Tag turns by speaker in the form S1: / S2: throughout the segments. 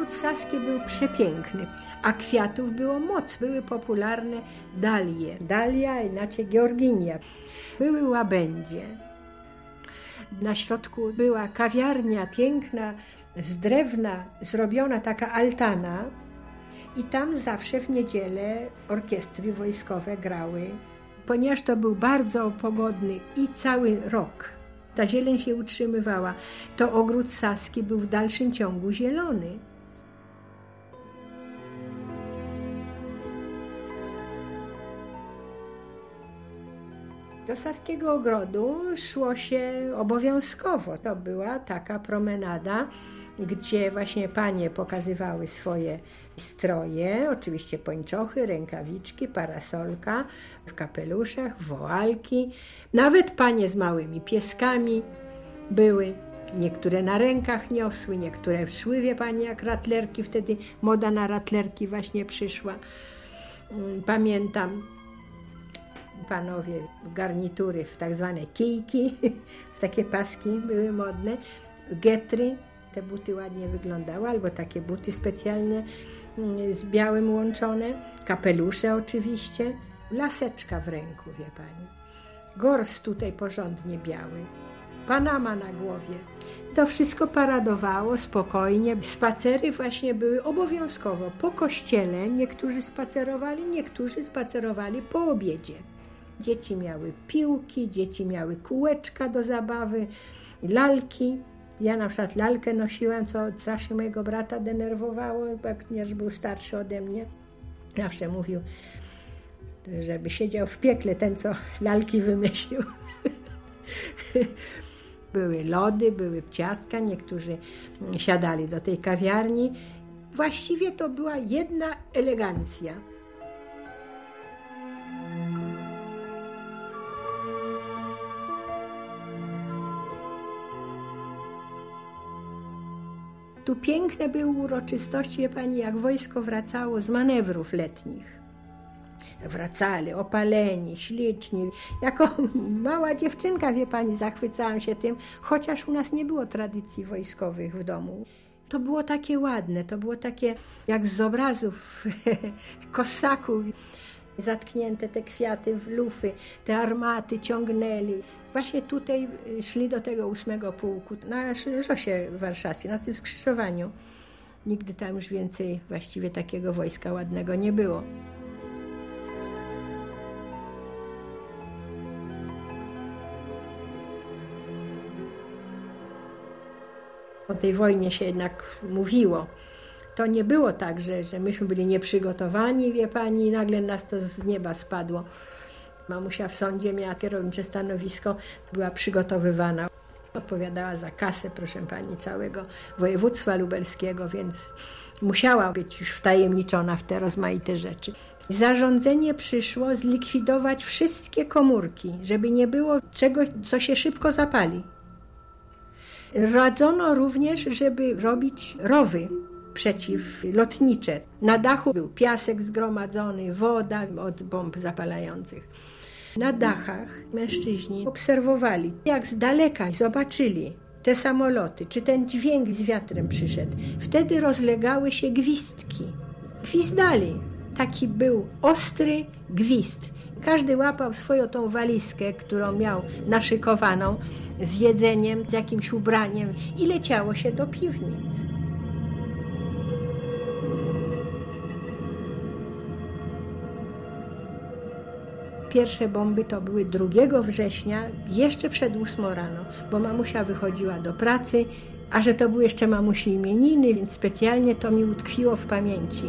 S1: ogród saski był przepiękny, a kwiatów było moc. Były popularne dalie. Dalia, inaczej georginia. Były łabędzie. Na środku była kawiarnia piękna, z drewna zrobiona taka altana i tam zawsze w niedzielę orkiestry wojskowe grały. Ponieważ to był bardzo pogodny i cały rok, ta zieleń się utrzymywała, to ogród saski był w dalszym ciągu zielony. Do saskiego ogrodu szło się obowiązkowo. To była taka promenada, gdzie właśnie panie pokazywały swoje stroje, oczywiście pończochy, rękawiczki, parasolka, w kapeluszach, woalki. Nawet panie z małymi pieskami były. Niektóre na rękach niosły, niektóre szły, wie pani, jak ratlerki. Wtedy moda na ratlerki właśnie przyszła. Pamiętam, panowie garnitury w tak zwane kijki, w takie paski były modne, getry, te buty ładnie wyglądały, albo takie buty specjalne z białym łączone, kapelusze oczywiście, laseczka w ręku, wie pani, gors tutaj porządnie biały, panama na głowie. To wszystko paradowało spokojnie. Spacery właśnie były obowiązkowo po kościele. Niektórzy spacerowali po obiedzie. Dzieci miały piłki, dzieci miały kółeczka do zabawy, lalki. Ja na przykład lalkę nosiłam, co strasznie mojego brata denerwowało, ponieważ był starszy ode mnie. Zawsze mówił, żeby siedział w piekle ten, co lalki wymyślił. Były lody, były ciastka, niektórzy siadali do tej kawiarni. Właściwie to była jedna elegancja. Tu piękne były uroczystości, wie pani, jak wojsko wracało z manewrów letnich. Wracali opaleni, śliczni. Jako mała dziewczynka, wie pani, zachwycałam się tym, chociaż u nas nie było tradycji wojskowych w domu. To było takie ładne, to było takie jak z obrazów kosaków. Zatknięte te kwiaty w lufy, te armaty ciągnęli. Właśnie tutaj szli do tego 8 pułku, na Szosie Warszawskiej, na tym skrzyżowaniu. Nigdy tam już więcej właściwie takiego wojska ładnego nie było. O tej wojnie się jednak mówiło. To nie było tak, że myśmy byli nieprzygotowani, wie pani, i nagle nas to z nieba spadło. Mamusia w sądzie miała kierownicze stanowisko, była przygotowywana. Odpowiadała za kasę, proszę pani, całego województwa lubelskiego, więc musiała być już wtajemniczona w te rozmaite rzeczy. Zarządzenie przyszło zlikwidować wszystkie komórki, żeby nie było czegoś, co się szybko zapali. Radzono również, żeby robić rowy przeciwlotnicze. Na dachu był piasek zgromadzony, woda od bomb zapalających. Na dachach mężczyźni obserwowali, jak z daleka zobaczyli te samoloty, czy ten dźwięk z wiatrem przyszedł. Wtedy rozlegały się gwizdki. Gwizdali. Taki był ostry gwizd. Każdy łapał swoją tą walizkę, którą miał naszykowaną, z jedzeniem, z jakimś ubraniem i leciało się do piwnic. Pierwsze bomby to były 2 września, jeszcze przed 8 rano, bo mamusia wychodziła do pracy, a że to były jeszcze mamusi imieniny, więc specjalnie to mi utkwiło w pamięci.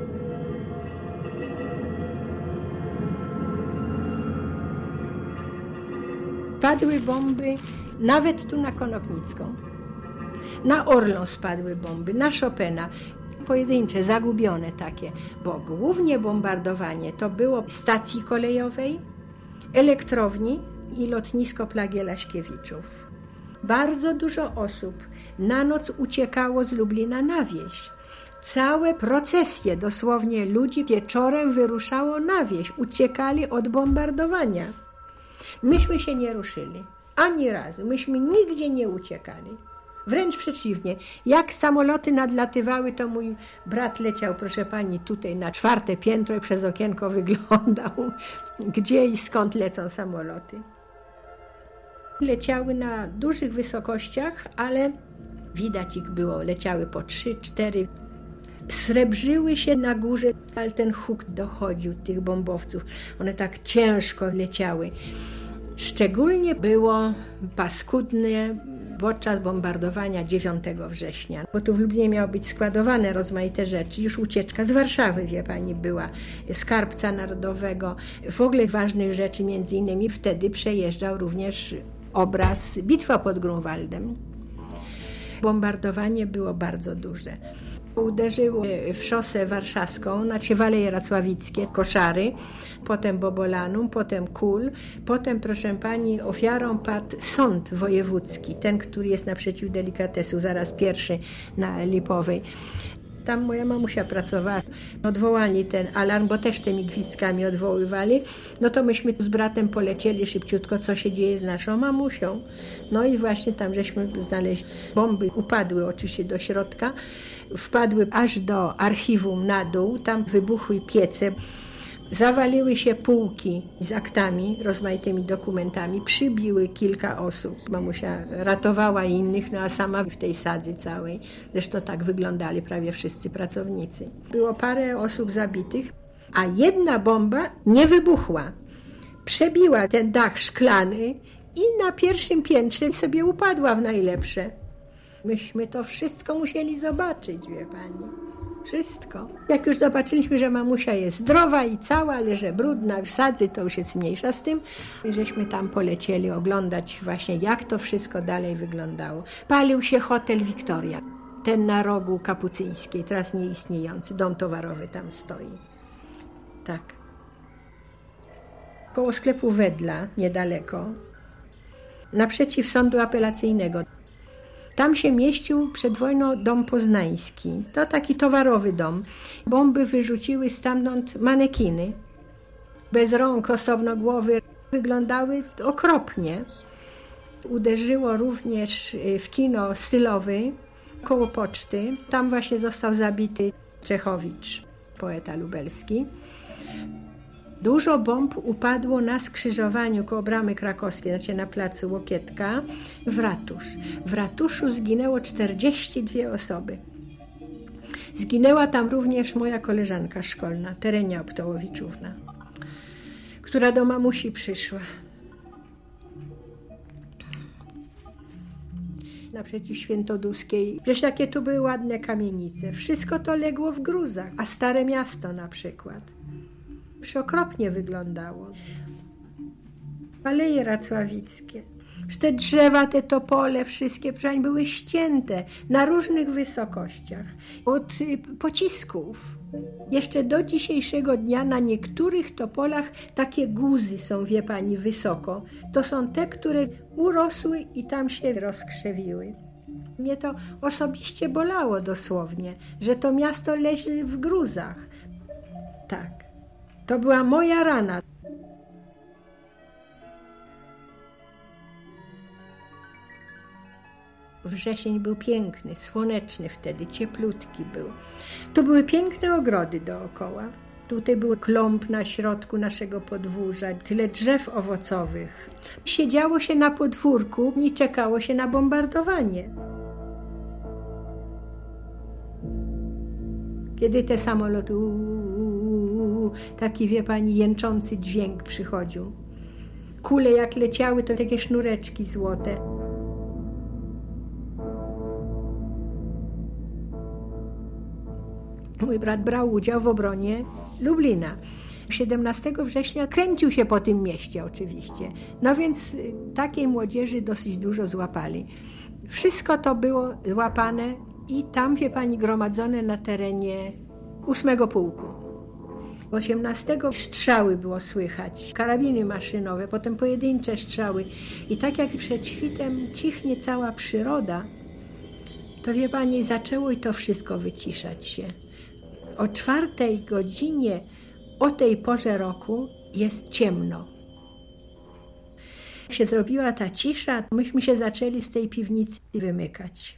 S1: Padły bomby nawet tu na Konopnicką. Na Orlą spadły bomby, na Chopina. Pojedyncze, zagubione takie, bo głównie bombardowanie to było stacji kolejowej, elektrowni i lotnisko Plagielaśkiewiczów. Bardzo dużo osób na noc uciekało z Lublina na wieś. Całe procesje, dosłownie ludzi wieczorem wyruszało na wieś, uciekali od bombardowania. Myśmy się nie ruszyli, ani razu, myśmy nigdzie nie uciekali. Wręcz przeciwnie. Jak samoloty nadlatywały, to mój brat leciał, proszę pani, tutaj na 4. piętro i przez okienko wyglądał, gdzie i skąd lecą samoloty. Leciały na dużych wysokościach, ale widać ich było, leciały po 3, 4. Srebrzyły się na górze, ale ten huk dochodził tych bombowców. One tak ciężko leciały. Szczególnie było paskudne podczas bombardowania 9 września, bo tu w Lublinie miało być składowane rozmaite rzeczy. Już ucieczka z Warszawy, wie pani, była, Skarbca Narodowego. W ogóle ważnych rzeczy, między innymi wtedy przejeżdżał również obraz Bitwa pod Grunwaldem. Bombardowanie było bardzo duże. Uderzyło w szosę warszawską, znaczy Waleje Racławickie, Koszary, potem Bobolanum, potem Kól, potem, proszę pani, ofiarą padł sąd wojewódzki, ten, który jest naprzeciw delikatesu, zaraz pierwszy na Lipowej. Tam moja mamusia pracowała. Odwołali ten alarm, bo też tymi gwizdkami odwoływali. No to myśmy z bratem polecieli szybciutko, co się dzieje z naszą mamusią. No i właśnie tam żeśmy znaleźli bomby. Upadły oczywiście do środka. Wpadły aż do archiwum na dół. Tam wybuchły piece. Zawaliły się półki z aktami, rozmaitymi dokumentami. Przybiły kilka osób. Mamusia ratowała innych, no a sama w tej sadzy całej. Zresztą tak wyglądali prawie wszyscy pracownicy. Było parę osób zabitych, a jedna bomba nie wybuchła. Przebiła ten dach szklany i na 1. piętrze sobie upadła w najlepsze. Myśmy to wszystko musieli zobaczyć, wie pani. Wszystko. Jak już zobaczyliśmy, że mamusia jest zdrowa i cała, ale że brudna w sadzy, to już jest mniejsza z tym. Żeśmy tam polecieli oglądać właśnie, jak to wszystko dalej wyglądało. Palił się hotel Wiktoria, ten na rogu Kapucyńskiej, teraz nieistniejący, dom towarowy tam stoi. Tak. Koło sklepu Wedla, niedaleko, naprzeciw sądu apelacyjnego. Tam się mieścił przed wojną dom poznański. To taki towarowy dom. Bomby wyrzuciły stamtąd manekiny. Bez rąk, osobnogłowy. Wyglądały okropnie. Uderzyło również w kino Stylowy koło poczty. Tam właśnie został zabity Czechowicz, poeta lubelski. Dużo bomb upadło na skrzyżowaniu koło Bramy Krakowskiej, znaczy na placu Łokietka, w ratusz. W ratuszu zginęło 42 osoby. Zginęła tam również moja koleżanka szkolna, Terenia Optołowiczówna, która do mamusi przyszła. Naprzeciw Świętoduskiej. Przecież takie tu były ładne kamienice. Wszystko to legło w gruzach, a Stare Miasto na przykład. Okropnie wyglądało. Aleje Racławickie. Te drzewa, te topole, wszystkie były ścięte na różnych wysokościach. Od pocisków. Jeszcze do dzisiejszego dnia na niektórych topolach takie guzy są, wie pani, wysoko. To są te, które urosły i tam się rozkrzewiły. Mnie to osobiście bolało dosłownie, że to miasto leży w gruzach. Tak. To była moja rana. Wrzesień był piękny, słoneczny wtedy, cieplutki był. Tu były piękne ogrody dookoła. Tutaj był klomb na środku naszego podwórza, tyle drzew owocowych. Siedziało się na podwórku i czekało się na bombardowanie. Kiedy te samoloty, taki, wie pani, jęczący dźwięk przychodził. Kule jak leciały, to takie sznureczki złote. Mój brat brał udział w obronie Lublina. 17 września kręcił się po tym mieście oczywiście. No więc takiej młodzieży dosyć dużo złapali. Wszystko to było złapane i tam, wie pani, gromadzone na terenie 8 pułku. 18 strzały było słychać, karabiny maszynowe, potem pojedyncze strzały. I tak jak przed świtem cichnie cała przyroda, to, wie pani, zaczęło i to wszystko wyciszać się. O 4 godzinie, o tej porze roku jest ciemno. się zrobiła ta cisza, myśmy się zaczęli z tej piwnicy wymykać.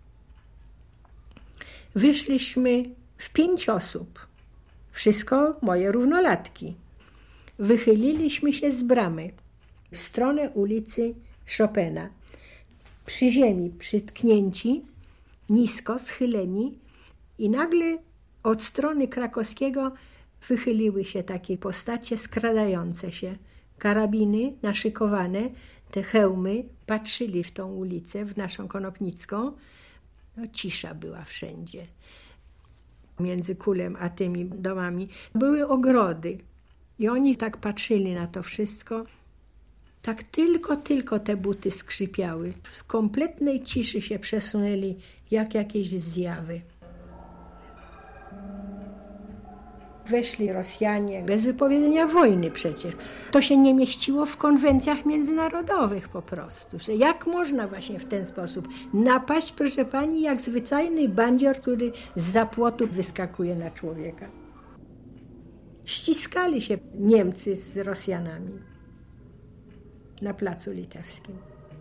S1: Wyszliśmy w 5 osób. Wszystko moje równolatki. Wychyliliśmy się z bramy w stronę ulicy Chopina. Przy ziemi przytknięci, nisko schyleni i nagle od strony Krakowskiego wychyliły się takie postacie skradające się. Karabiny naszykowane, te hełmy, patrzyli w tą ulicę, w naszą Konopnicką. No, cisza była wszędzie. Między Kulem a tymi domami były ogrody. I oni tak patrzyli na to wszystko. Tak tylko te buty skrzypiały. W kompletnej ciszy się przesunęli, jak jakieś zjawy. Weszli Rosjanie bez wypowiedzenia wojny przecież. To się nie mieściło w konwencjach międzynarodowych po prostu. Że jak można właśnie w ten sposób napaść, proszę pani, jak zwyczajny bandzior, który zza płotu wyskakuje na człowieka. Ściskali się Niemcy z Rosjanami na Placu Litewskim.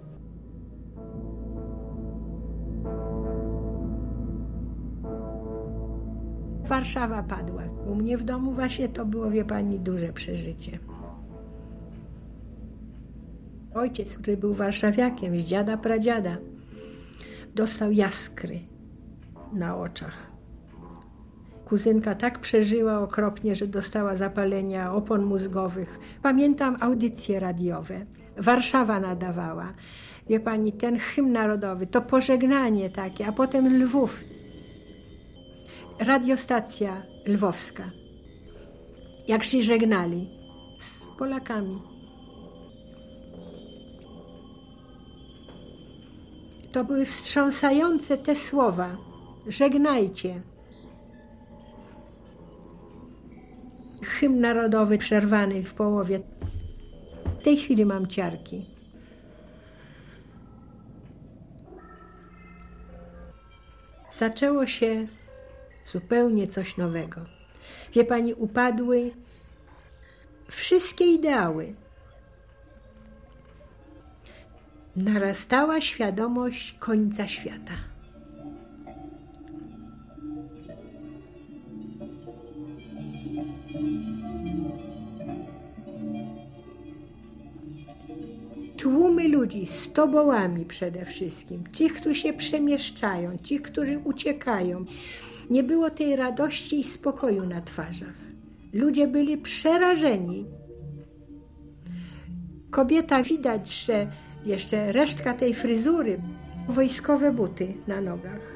S1: Warszawa padła. U mnie w domu właśnie to było, wie pani, duże przeżycie. Ojciec, który był warszawiakiem z dziada pradziada, dostał jaskry na oczach. Kuzynka tak przeżyła okropnie, że dostała zapalenia opon mózgowych. Pamiętam audycje radiowe. Warszawa nadawała. Wie pani, ten hymn narodowy, to pożegnanie takie, a potem Lwów. Radiostacja lwowska. Jak się żegnali z Polakami. To były wstrząsające te słowa. Żegnajcie. Hymn narodowy przerwany w połowie. W tej chwili mam ciarki. Zaczęło się zupełnie coś nowego. Wie pani, upadły wszystkie ideały. Narastała świadomość końca świata. Tłumy ludzi z tobołami przede wszystkim, ci, którzy się przemieszczają, ci, którzy uciekają. Nie było tej radości i spokoju na twarzach. Ludzie byli przerażeni. Kobieta, widać, że jeszcze resztka tej fryzury, wojskowe buty na nogach.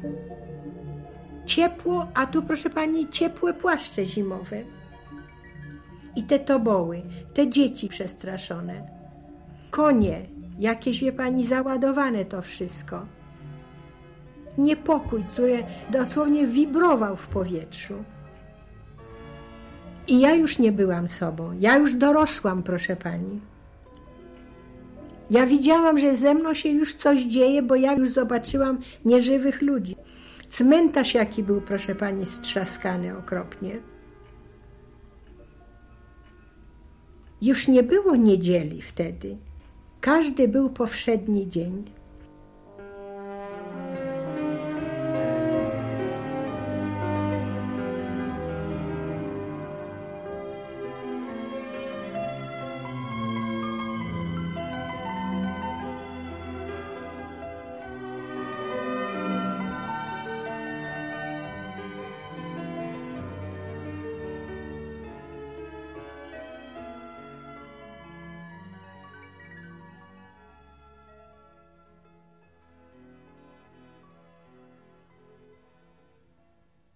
S1: Ciepło, a tu, proszę pani, ciepłe płaszcze zimowe. I te toboły, te dzieci przestraszone. Konie, jakieś, wie pani, załadowane to wszystko. Niepokój, który dosłownie wibrował w powietrzu. I ja już nie byłam sobą. Ja już dorosłam, proszę pani. Ja widziałam, że ze mną się już coś dzieje, bo ja już zobaczyłam nieżywych ludzi. Cmentarz jaki był, proszę pani, strzaskany okropnie. Już nie było niedzieli wtedy. Każdy był powszedni dzień.